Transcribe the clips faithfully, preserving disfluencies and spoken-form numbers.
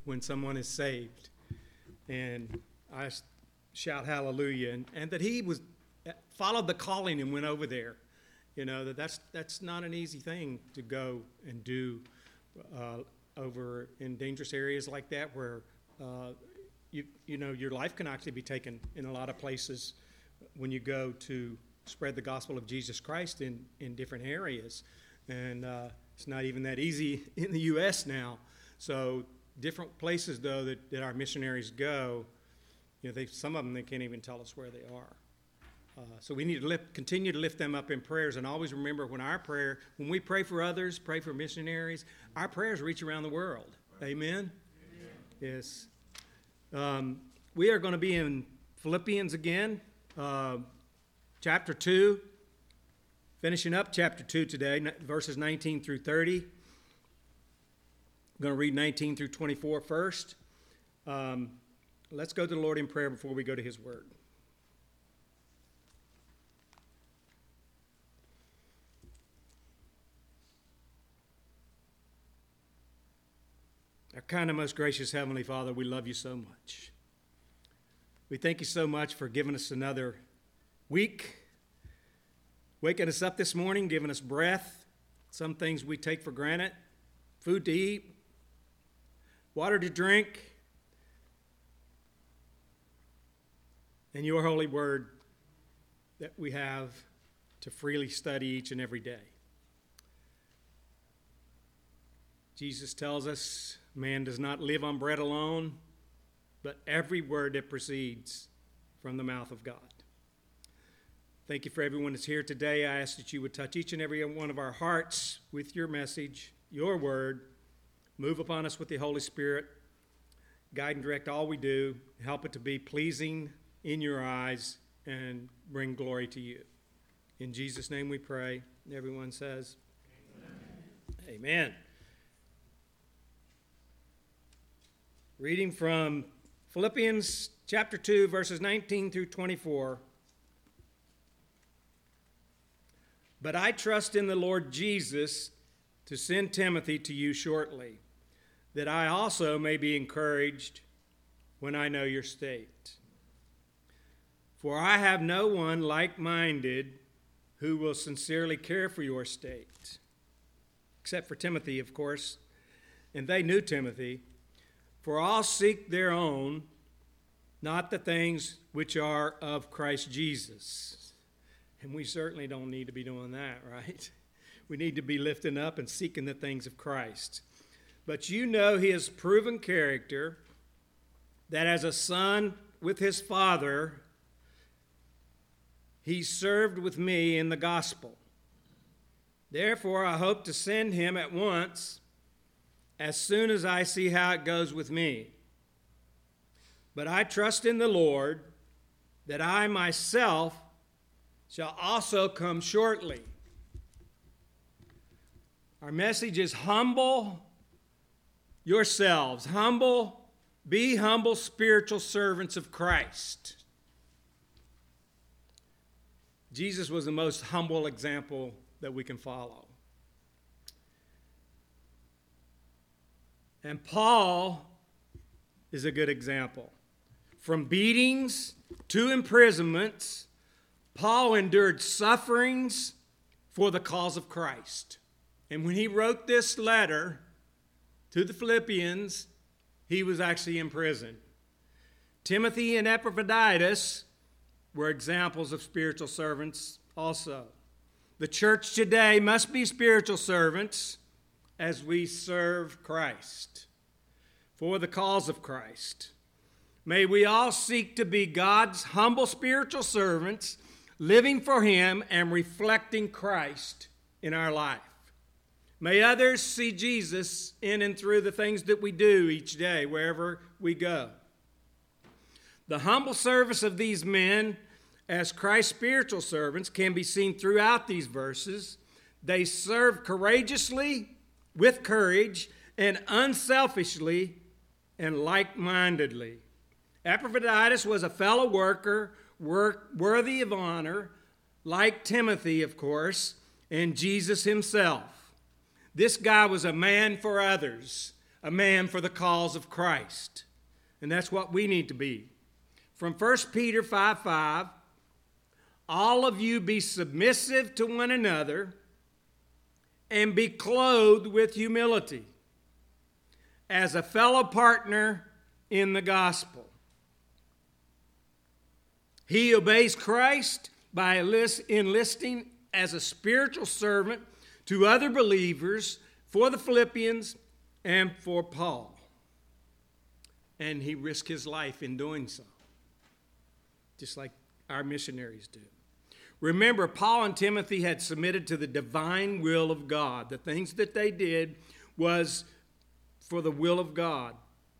when someone is saved. And I shout hallelujah. And, and that he was followed the calling and went over there. You know, that that's, that's not an easy thing to go and do uh, over in dangerous areas like that where, uh, you, you know, your life can actually be taken in a lot of places when you go to spread the gospel of Jesus Christ in, in different areas. And uh, it's not even that easy in the U S now. So different places, though, that, that our missionaries go, you know, they, some of them, they can't even tell us where they are. Uh, so we need to lift, continue to lift them up in prayers, and always remember when our prayer, when we pray for others, pray for missionaries, our prayers reach around the world. Amen? Amen. Yes. Um, we are going to be in Philippians again, uh, chapter two, finishing up chapter two today, verses nineteen through thirty. I'm going to read nineteen through twenty-four first. Um, let's go to the Lord in prayer before we go to his word. Our kind and most gracious Heavenly Father, we love you so much. We thank you so much for giving us another week, waking us up this morning, giving us breath, some things we take for granted, food to eat, water to drink, and your holy word that we have to freely study each and every day. Jesus tells us man does not live on bread alone, but every word that proceeds from the mouth of God. Thank you for everyone that's here today. I ask that you would touch each and every one of our hearts with your message, your word. Move upon us with the Holy Spirit. Guide and direct all we do. Help it to be pleasing in your eyes and bring glory to you. In Jesus' name we pray. Everyone says, Amen. Amen. Reading from Philippians chapter two, verses nineteen through twenty-four. But I trust in the Lord Jesus to send Timothy to you shortly, that I also may be encouraged when I know your state. For I have no one like-minded who will sincerely care for your state, except for Timothy, of course, and they knew Timothy. For all seek their own, not the things which are of Christ Jesus. And we certainly don't need to be doing that, right? We need to be lifting up and seeking the things of Christ. But you know his proven character, that as a son with his father, he served with me in the gospel. Therefore, I hope to send him at once, as soon as I see how it goes with me. But I trust in the Lord that I myself shall also come shortly. Our message is humble yourselves. Humble, be humble spiritual servants of Christ. Jesus was the most humble example that we can follow. And Paul is a good example. From beatings to imprisonments, Paul endured sufferings for the cause of Christ. And when he wrote this letter to the Philippians, he was actually in prison. Timothy and Epaphroditus were examples of spiritual servants also. The church today must be spiritual servants as we serve Christ for the cause of Christ. May we all seek to be God's humble spiritual servants, living for him and reflecting Christ in our life. May others see Jesus in and through the things that we do each day, wherever we go. The humble service of these men as Christ's spiritual servants can be seen throughout these verses. They serve courageously, with courage, and unselfishly, and like-mindedly. Epaphroditus was a fellow worker, work, worthy of honor, like Timothy, of course, and Jesus himself. This guy was a man for others, a man for the cause of Christ. And that's what we need to be. From First Peter five five, all of you be submissive to one another and be clothed with humility as a fellow partner in the gospel. He obeys Christ by enlisting as a spiritual servant to other believers for the Philippians and for Paul. And he risked his life in doing so, just like our missionaries do. Remember, Paul and Timothy had submitted to the divine will of God. The things that they did was for the will of God.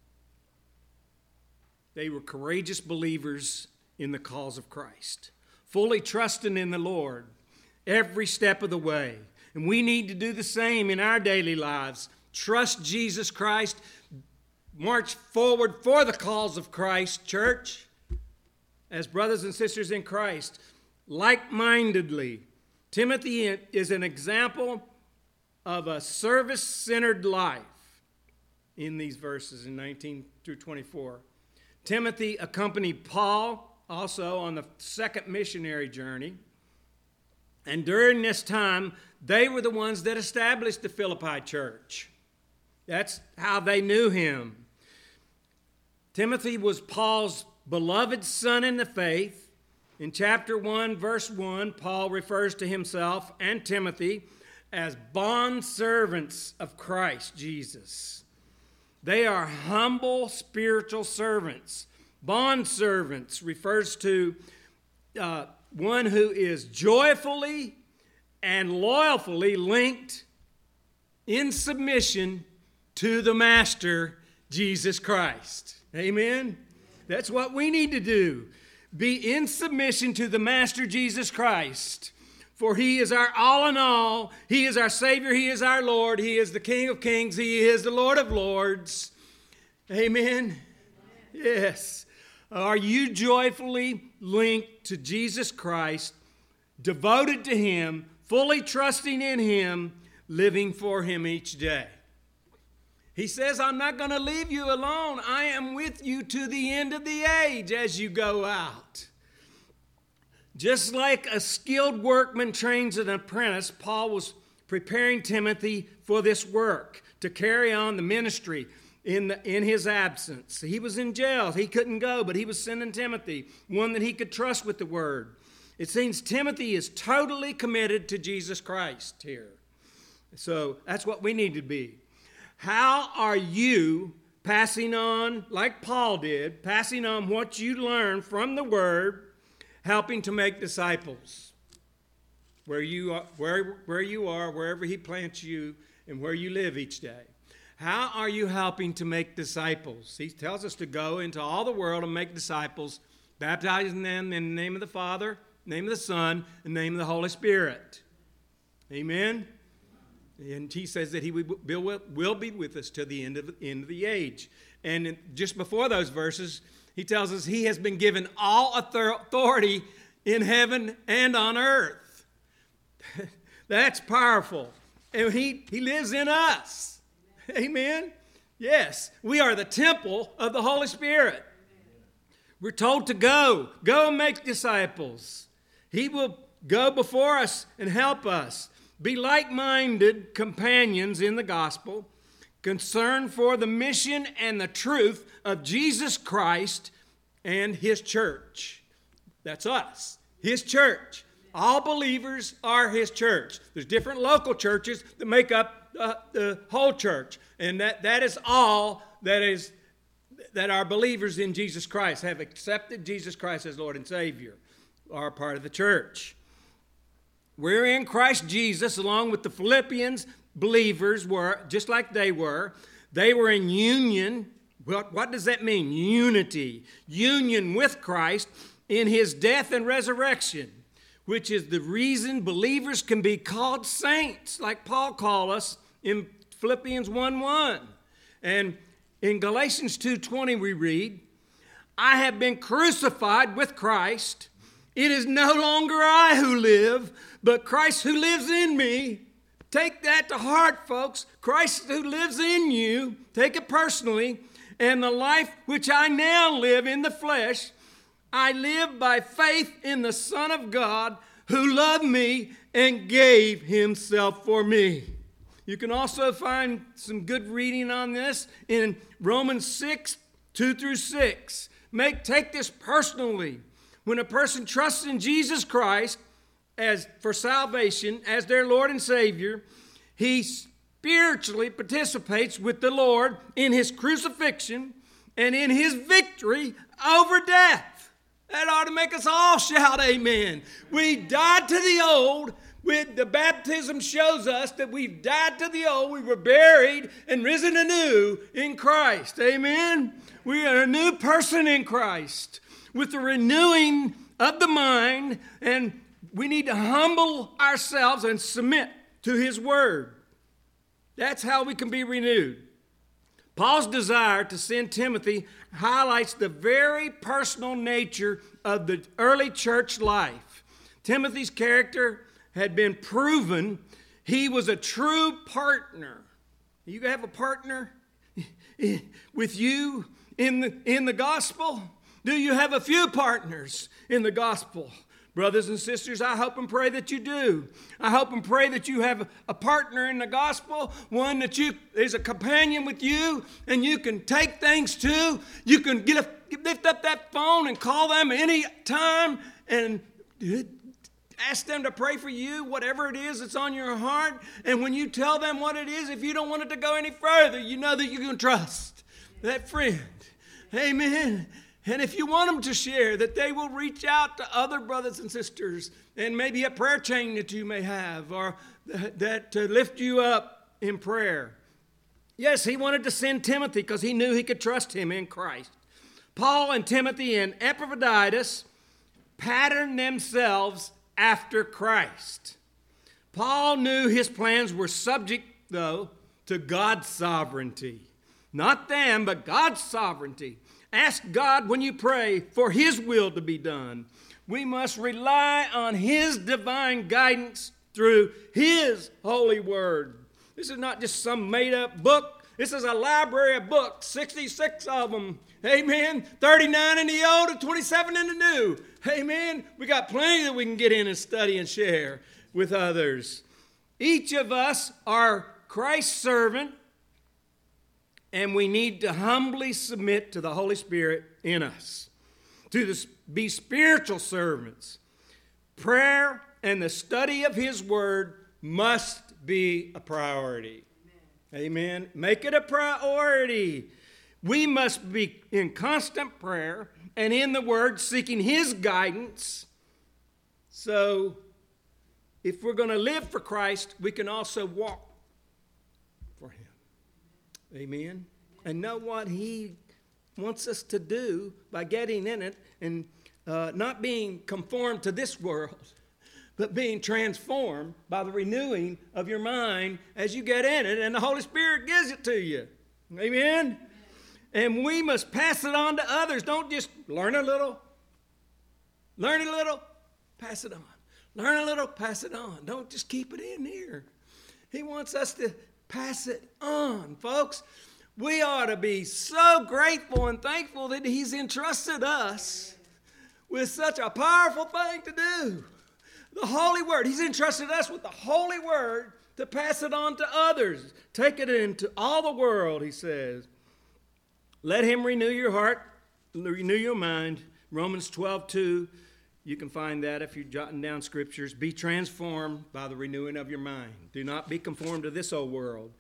They were courageous believers in the cause of Christ, fully trusting in the Lord every step of the way. And we need to do the same in our daily lives. Trust Jesus Christ. March forward for the cause of Christ, church, as brothers and sisters in Christ, like-mindedly. Timothy is an example of a service-centered life in these verses in nineteen through twenty-four. Timothy accompanied Paul also on the second missionary journey. And during this time, they were the ones that established the Philippi church. That's how they knew him. Timothy was Paul's beloved son in the faith. In chapter one, verse one, Paul refers to himself and Timothy as bondservants of Christ Jesus. They are humble spiritual servants. Bondservants refers to uh, one who is joyfully and loyally linked in submission to the Master, Jesus Christ. Amen? That's what we need to do. Be in submission to the Master, Jesus Christ. For he is our all in all. He is our Savior. He is our Lord. He is the King of kings. He is the Lord of lords. Amen? Yes. Are you joyfully linked to Jesus Christ, devoted to him, fully trusting in him, living for him each day? He says, I'm not going to leave you alone. I am with you to the end of the age as you go out. Just like a skilled workman trains an apprentice, Paul was preparing Timothy for this work, to carry on the ministry in, the, in his absence. He was in jail. He couldn't go, but he was sending Timothy, one that he could trust with the word. It seems Timothy is totally committed to Jesus Christ here. So that's what we need to be. How are you passing on, like Paul did, passing on what you learned from the word, helping to make disciples where you are, where, where you are, wherever he plants you, and where you live each day? How are you helping to make disciples? He tells us to go into all the world and make disciples, baptizing them in the name of the Father, name of the Son, and the name of the Holy Spirit. Amen? And he says that he will be with us to the end of the, end of the age. And just before those verses, he tells us he has been given all authority in heaven and on earth. That's powerful. And he, he lives in us. Amen? Yes, we are the temple of the Holy Spirit. We're told to go. Go and make disciples. He will go before us and help us. Be like-minded companions in the gospel, concerned for the mission and the truth of Jesus Christ and his church. That's us, his church. All believers are his church. There's different local churches that make up uh, the whole church. And that, that is all that is that are believers in Jesus Christ, have accepted Jesus Christ as Lord and Savior, are part of the church. We're in Christ Jesus, along with the Philippians believers were, just like they were. They were in union. What, what does that mean? Unity. Union with Christ in his death and resurrection, which is the reason believers can be called saints, like Paul called us in Philippians one one. And in Galatians two twenty we read, I have been crucified with Christ. It is no longer I who live, but Christ who lives in me. Take that to heart, folks. Christ who lives in you, take it personally. And the life which I now live in the flesh, I live by faith in the Son of God who loved me and gave himself for me. You can also find some good reading on this in Romans six, two through six. Make, take this personally. When a person trusts in Jesus Christ as for salvation, as their Lord and Savior, he spiritually participates with the Lord in his crucifixion and in his victory over death. That ought to make us all shout amen. We died to the old. With the baptism shows us that we've died to the old, we were buried and risen anew in Christ. Amen? We are a new person in Christ with the renewing of the mind, and we need to humble ourselves and submit to his word. That's how we can be renewed. Paul's desire to send Timothy highlights the very personal nature of the early church life. Timothy's character had been proven. He was a true partner. You have a partner with you in the, in the gospel? Do you have a few partners in the gospel? Brothers and sisters, I hope and pray that you do. I hope and pray that you have a partner in the gospel, one that you is a companion with you, and you can take things to. You can get a, lift up that phone and call them any time and ask them to pray for you, whatever it is that's on your heart. And when you tell them what it is, if you don't want it to go any further, you know that you can trust that friend. Amen. And if you want them to share, that they will reach out to other brothers and sisters, and maybe a prayer chain that you may have, or that to lift you up in prayer. Yes, he wanted to send Timothy because he knew he could trust him in Christ. Paul and Timothy and Epaphroditus patterned themselves after Christ. Paul knew his plans were subject, though, to God's sovereignty. Not them, but God's sovereignty. Ask God when you pray for his will to be done. We must rely on his divine guidance through his holy word. This is not just some made-up book. This is a library of books, sixty-six of them. Amen. thirty-nine in the old and twenty-seven in the new. Amen. We got plenty that we can get in and study and share with others. Each of us are Christ's servant, and we need to humbly submit to the Holy Spirit in us, to the, be spiritual servants. Prayer and the study of his word must be a priority. Amen. Amen. Make it a priority. We must be in constant prayer and in the word seeking his guidance. So if we're going to live for Christ, we can also walk for him. Amen. And know what he wants us to do by getting in it and uh, not being conformed to this world, but being transformed by the renewing of your mind as you get in it, and the Holy Spirit gives it to you. Amen. And we must pass it on to others. Don't just learn a little, learn a little, pass it on. Learn a little, pass it on. Don't just keep it in here. He wants us to pass it on, folks. We ought to be so grateful and thankful that he's entrusted us with such a powerful thing to do. The Holy Word. He's entrusted us with the Holy Word to pass it on to others. Take it into all the world, he says. Let him renew your heart, renew your mind. Romans twelve two, you can find that if you're jotting down scriptures. Be transformed by the renewing of your mind. Do not be conformed to this old world.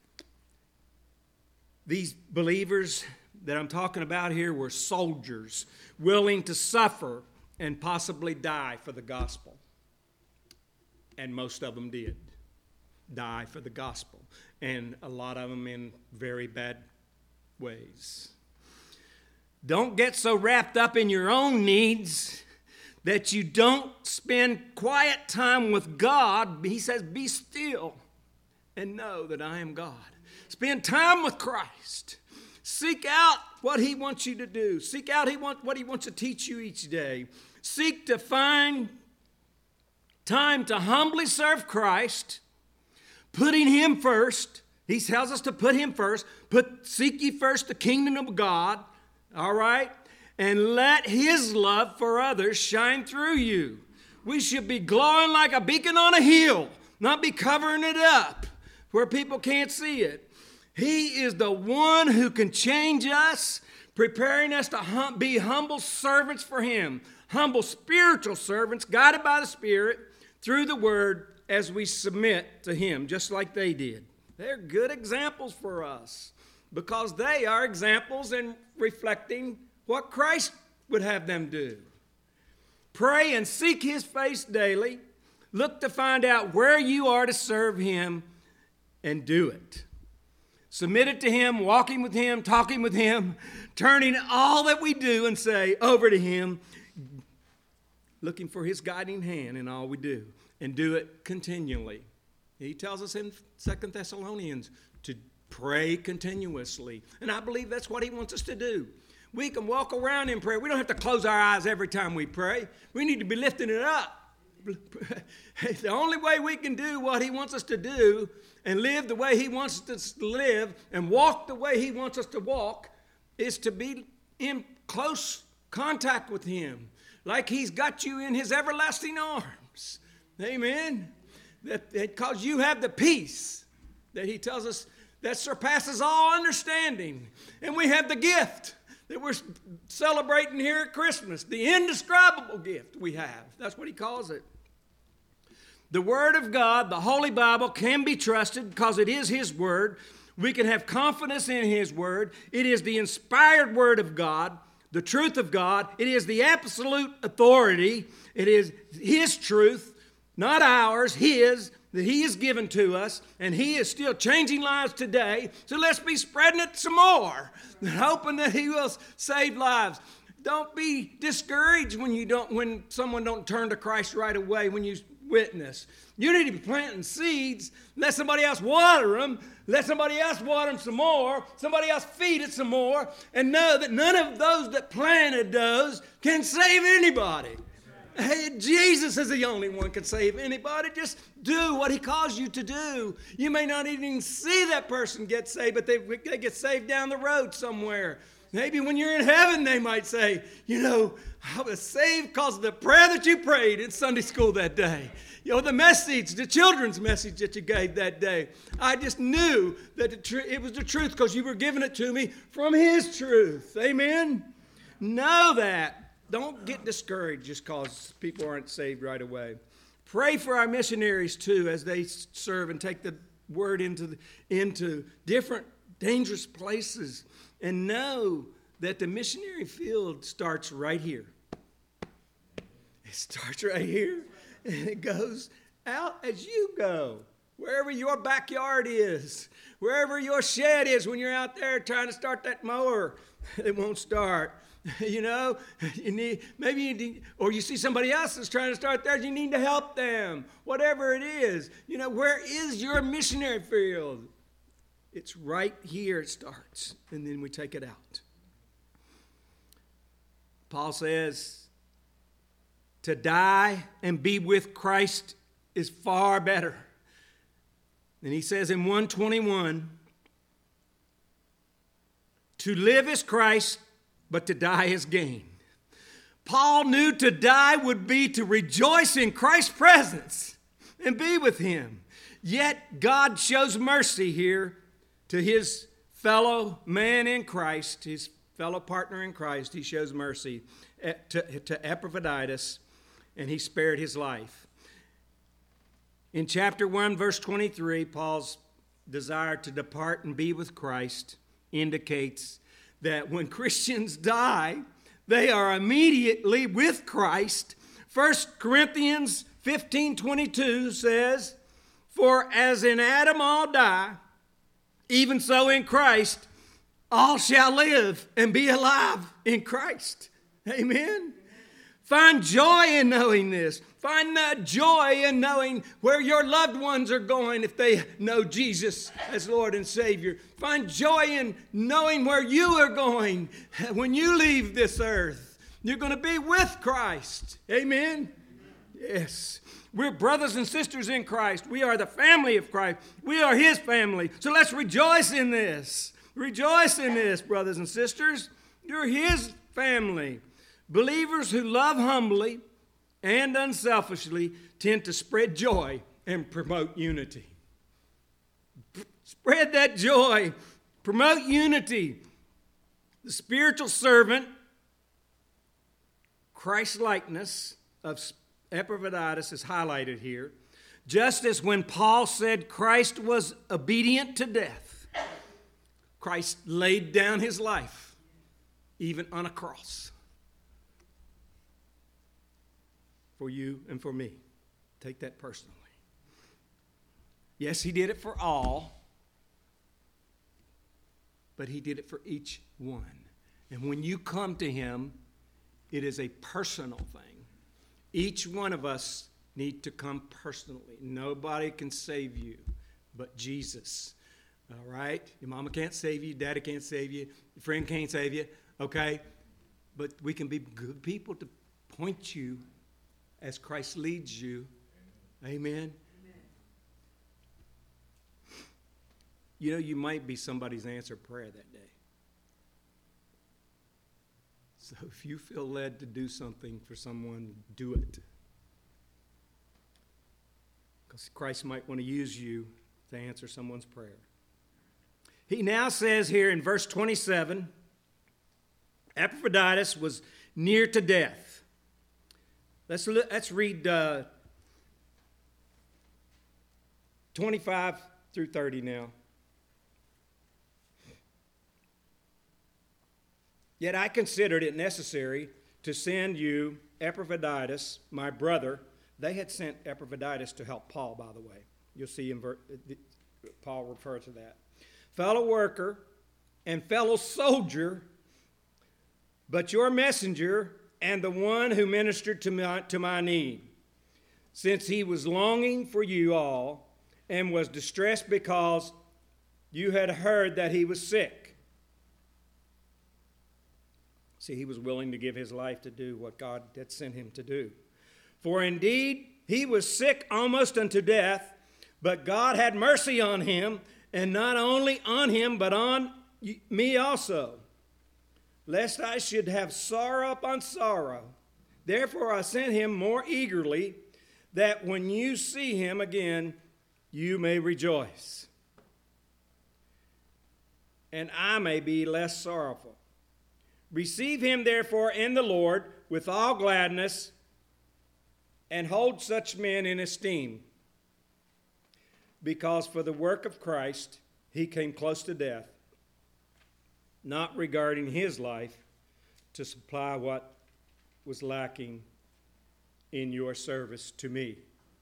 These believers that I'm talking about here were soldiers willing to suffer and possibly die for the gospel. And most of them did die for the gospel. And a lot of them in very bad ways. Don't get so wrapped up in your own needs that you don't spend quiet time with God. He says, be still and know that I am God. Spend time with Christ. Seek out what he wants you to do. Seek out he want, what he wants to teach you each day. Seek to find time to humbly serve Christ. putting him first. He tells us to put him first. Put, seek ye first the kingdom of God, all right? And let his love for others shine through you. We should be glowing like a beacon on a hill, not be covering it up where people can't see it. He is the one who can change us, preparing us to hum- be humble servants for him, humble spiritual servants guided by the Spirit through the word as we submit to him, just like they did. They're good examples for us because they are examples in reflecting what Christ would have them do. Pray and seek his face daily. Look to find out where you are to serve him and do it. Submit it to him, walking with him, talking with him, turning all that we do and say over to him, looking for his guiding hand in all we do, and do it continually. He tells us in Second Thessalonians to pray continuously, and I believe that's what he wants us to do. We can walk around in prayer. We don't have to close our eyes every time we pray. We need to be lifting it up. The only way we can do what he wants us to do and live the way he wants us to live and walk the way he wants us to walk is to be in close contact with him, like he's got you in his everlasting arms. Amen? That because you have the peace that he tells us that surpasses all understanding. And we have the gift that we're celebrating here at Christmas, the indescribable gift we have. That's what he calls it. The Word of God, the Holy Bible, can be trusted because it is his Word. We can have confidence in his Word. It is the inspired Word of God, the truth of God. It is the absolute authority. It is his truth, not ours, his, that he has given to us, and he is still changing lives today. So let's be spreading it some more, hoping that he will save lives. Don't be discouraged when you don't, when someone don't turn to Christ right away when you witness. You need to be planting seeds. Let somebody else water them. Let somebody else water them some more. Somebody else feed it some more. And know that none of those that planted those can save anybody. Hey, Jesus is the only one can save anybody. Just do what he calls you to do. You may not even see that person get saved, but they, they get saved down the road somewhere. Maybe when you're in heaven, they might say, you know, I was saved because of the prayer that you prayed in Sunday school that day. You know, the message, the children's message that you gave that day. I just knew that the tr- it was the truth because you were giving it to me from his truth. Amen? Know that. Don't get discouraged just because people aren't saved right away. Pray for our missionaries, too, as they serve and take the word into, the, into different dangerous places. And know that the missionary field starts right here. It starts right here, and it goes out as you go. Wherever your backyard is, wherever your shed is when you're out there trying to start that mower, it won't start. You know, you need, maybe you need, or you see somebody else that's trying to start theirs, you need to help them. Whatever it is, you know, where is your missionary field? It's right here it starts, and then we take it out. Paul says, to die and be with Christ is far better. And he says in one twenty-one, to live is Christ, but to die is gain. Paul knew to die would be to rejoice in Christ's presence and be with him. Yet God shows mercy here to his fellow man in Christ, his fellow partner in Christ. He shows mercy to, to Epaphroditus, and he spared his life. In chapter one, verse twenty-three, Paul's desire to depart and be with Christ indicates that when Christians die, they are immediately with Christ. First Corinthians fifteen twenty-two says, for as in Adam all die, even so in Christ, all shall live and be alive in Christ. Amen? Find joy in knowing this. Find that joy in knowing where your loved ones are going if they know Jesus as Lord and Savior. Find joy in knowing where you are going when you leave this earth. You're going to be with Christ. Amen? Yes. We're brothers and sisters in Christ. We are the family of Christ. We are his family. So let's rejoice in this. Rejoice in this, brothers and sisters. You're his family. Believers who love humbly and unselfishly tend to spread joy and promote unity. Spread that joy. Promote unity. The spiritual servant, Christ-likeness of Epaphroditus is highlighted here. Just as when Paul said Christ was obedient to death, Christ laid down his life, even on a cross, for you and for me. Take that personally. Yes, he did it for all, but he did it for each one. And when you come to him, it is a personal thing. Each one of us need to come personally. Nobody can save you but Jesus. All right? Your mama can't save you. Daddy can't save you. Your friend can't save you. Okay? But we can be good people to point you as Christ leads you. Amen? Amen. You know, you might be somebody's answered prayer that day. So if you feel led to do something for someone, do it. Because Christ might want to use you to answer someone's prayer. He now says here in verse twenty-seven, Epaphroditus was near to death. Let's, let's read uh, twenty-five through thirty now. Yet I considered it necessary to send you Epaphroditus, my brother. They had sent Epaphroditus to help Paul, by the way. You'll see in ver- Paul refer to that. Fellow worker and fellow soldier, but your messenger and the one who ministered to my, to my need, since he was longing for you all and was distressed because you had heard that he was sick. See, he was willing to give his life to do what God had sent him to do. For indeed, he was sick almost unto death, but God had mercy on him, and not only on him, but on me also, lest I should have sorrow upon sorrow. Therefore I sent him more eagerly, that when you see him again, you may rejoice, and I may be less sorrowful. Receive him, therefore, in the Lord with all gladness, and hold such men in esteem, because for the work of Christ he came close to death, not regarding his life to supply what was lacking in your service to me.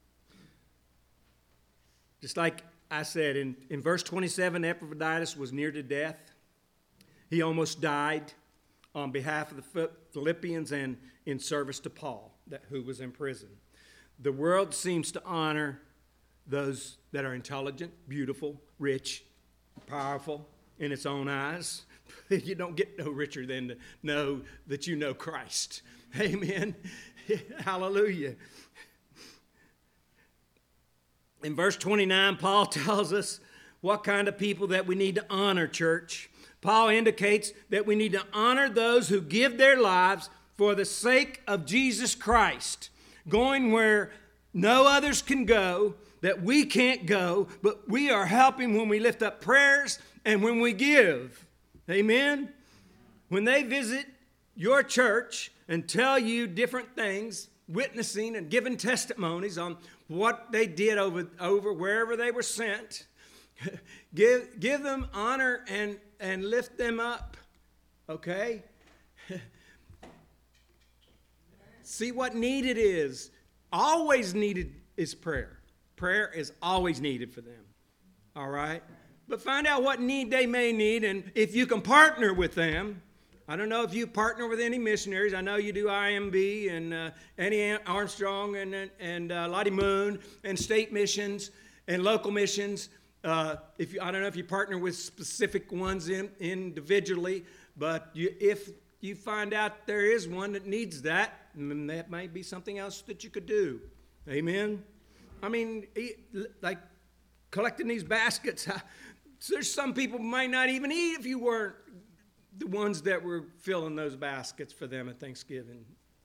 Just like I said, in, in verse twenty-seven, Epaphroditus was near to death. He almost died on behalf of the Philippians and in service to Paul, that, who was in prison. The world seems to honor those that are intelligent, beautiful, rich, powerful in its own eyes. You don't get no richer than to know that you know Christ. Amen. Hallelujah. In verse twenty-nine, Paul tells us what kind of people that we need to honor, church. Paul indicates that we need to honor those who give their lives for the sake of Jesus Christ, going where no others can go, that we can't go, but we are helping when we lift up prayers and when we give. Amen? When they visit your church and tell you different things, witnessing and giving testimonies on what they did over, over wherever they were sent, give, give them honor and and lift them up, okay? See what needed is. Always needed is prayer. Prayer is always needed for them, all right? But find out what need they may need, and if you can partner with them. I don't know if you partner with any missionaries. I know you do I M B and uh, Annie Armstrong and, and uh, Lottie Moon and state missions and local missions. Uh, if you, I don't know if you partner with specific ones in, individually, but you, if you find out there is one that needs that, and that might be something else that you could do. Amen? I mean, like collecting these baskets, there's some people might not even eat if you weren't the ones that were filling those baskets for them at Thanksgiving.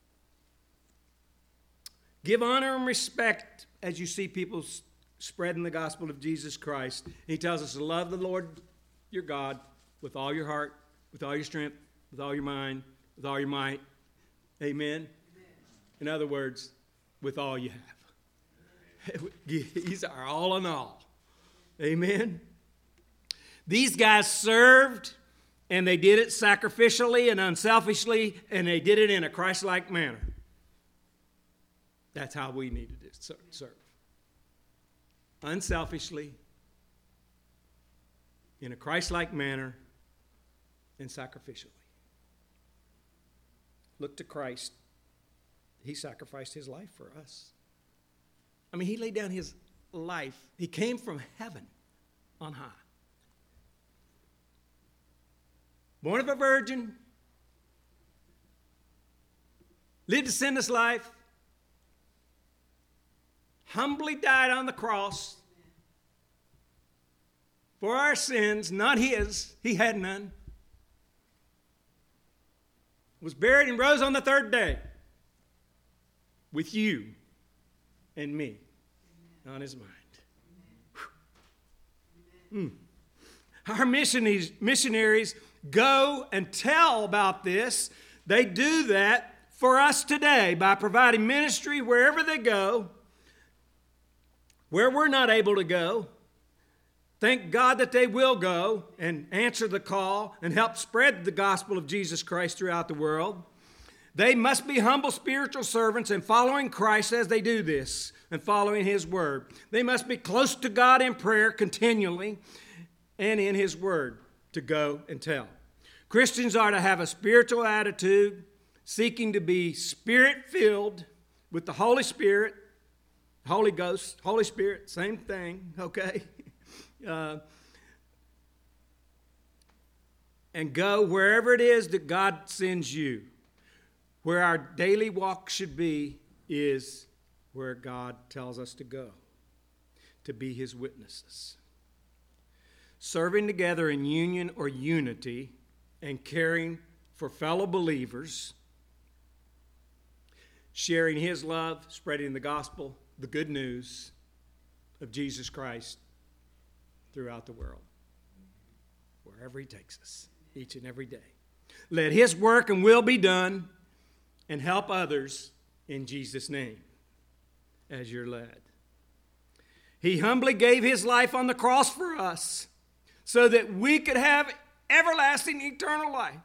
Give honor and respect as you see people spreading the gospel of Jesus Christ. He tells us to love the Lord your God with all your heart, with all your strength, with all your mind, with all your might. Amen? Amen. In other words, with all you have. He's our all in all. Amen? These guys served, and they did it sacrificially and unselfishly, and they did it in a Christ-like manner. That's how we need to serve. Unselfishly, in a Christ-like manner, and sacrificially. Look to Christ. He sacrificed his life for us. I mean, he laid down his life. He came from heaven on high. Born of a virgin, lived a sinless life, humbly died on the cross for our sins, not his. He had none. Was buried and rose on the third day with you and me on his mind. Mm. Our missionaries, missionaries go and tell about this. They do that for us today by providing ministry wherever they go, where we're not able to go. Thank God that they will go and answer the call and help spread the gospel of Jesus Christ throughout the world. They must be humble spiritual servants and following Christ as they do this and following his word. They must be close to God in prayer continually and in his word to go and tell. Christians are to have a spiritual attitude, seeking to be spirit-filled with the Holy Spirit, Holy Ghost, Holy Spirit, same thing, okay? Uh, and go wherever it is that God sends you. Where our daily walk should be is where God tells us to go, to be his witnesses. Serving together in union or unity and caring for fellow believers, sharing his love, spreading the gospel, the good news of Jesus Christ throughout the world, wherever he takes us, each and every day. Let his work and will be done, and help others in Jesus' name as you're led. He humbly gave his life on the cross for us so that we could have everlasting eternal life.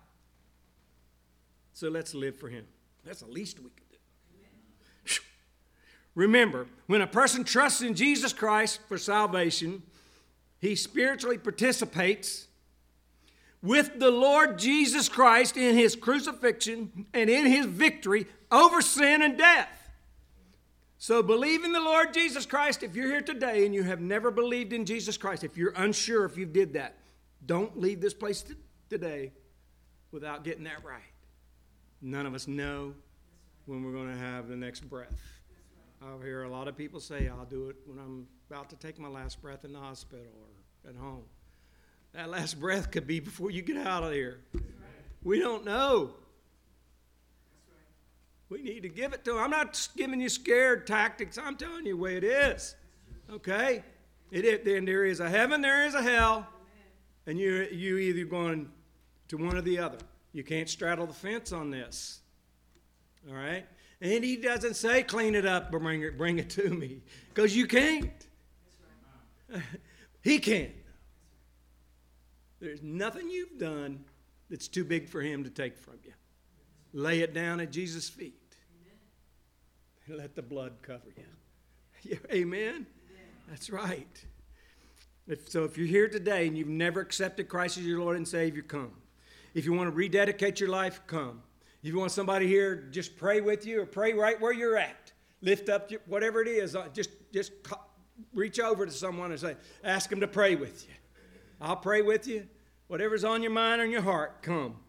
So let's live for him. That's the least we could do. Amen. Remember, when a person trusts in Jesus Christ for salvation, he spiritually participates with the Lord Jesus Christ in his crucifixion and in his victory over sin and death. So believe in the Lord Jesus Christ. If you're here today and you have never believed in Jesus Christ, if you're unsure if you did that, don't leave this place t- today without getting that right. None of us know when we're going to have the next breath. I hear a lot of people say, I'll do it when I'm about to take my last breath in the hospital or at home. That last breath could be before you get out of here. Right. We don't know. Right. We need to give it to him. I'm not giving you scared tactics. I'm telling you the way it is. Okay? It, it, then there is a heaven, there is a hell, and you you either going to one or the other. You can't straddle the fence on this. All right? And he doesn't say clean it up or bring it, bring it to me, because you can't. Right. He can't. There's nothing you've done that's too big for him to take from you. Lay it down at Jesus' feet. And let the blood cover you. Yeah, amen? Amen? That's right. If, so if you're here today and you've never accepted Christ as your Lord and Savior, come. If you want to rededicate your life, come. If you want somebody here, just pray with you or pray right where you're at. Lift up your, whatever it is. Just, just reach over to someone and say, ask them to pray with you. I'll pray with you. Whatever's on your mind or in your heart, come.